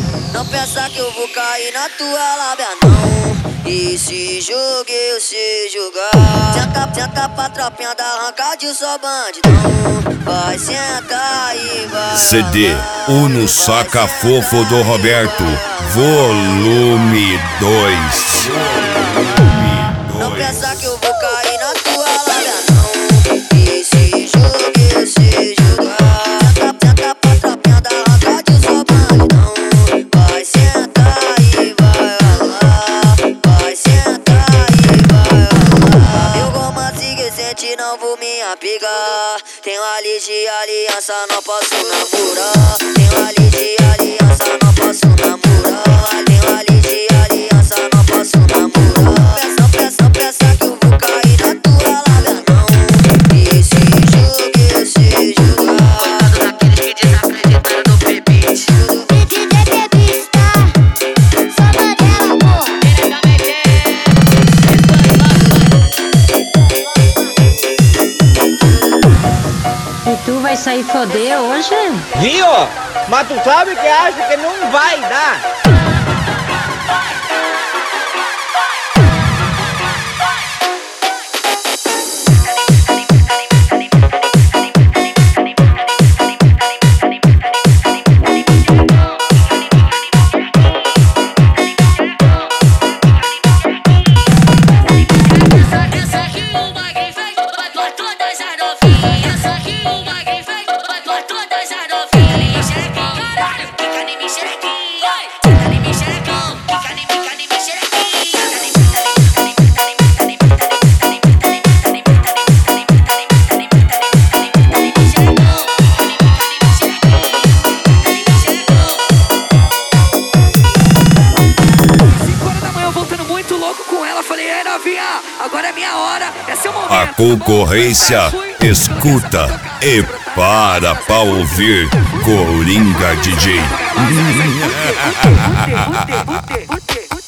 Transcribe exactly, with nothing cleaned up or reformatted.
Não pensa que eu vou cair na tua lábia não. E se jogue, eu sei jogar. Senta, senta pra tropinha da arrancadinho, só bandidão. Vai sentar e vai. C D Uno Saca Fofo do Roberto, volume dois. Não pensa que eu vou cair na tua lábia não. E se jogue, eu sei jogar. Senta, senta pra tropinha da arrancadinho, só bandidão. Vai sentar e vai ralar. Vai sentar e vai ralar. Eu romance que sente, não vou me apegar. Tenho a lista de aliança, não posso namorar. Tenho a lista de aliança, não posso namorar. Tenho a lista de aliança, não posso namorar. Pensa, pensa, pensa que eu vou cair na tua lábia não. E se jogue, eu sei jogar. Coitado daqueles que desacreditaram no P-Beat. D J P-Beat, tá? Só Mandela, pô. E tu vai sair foder hoje? Viu? Mas tu sabe que acha que não vai dar. Agora é minha hora, é seu momento. A concorrência escuta e para pra ouvir Coringa D J. Mas, mas, mas, mas,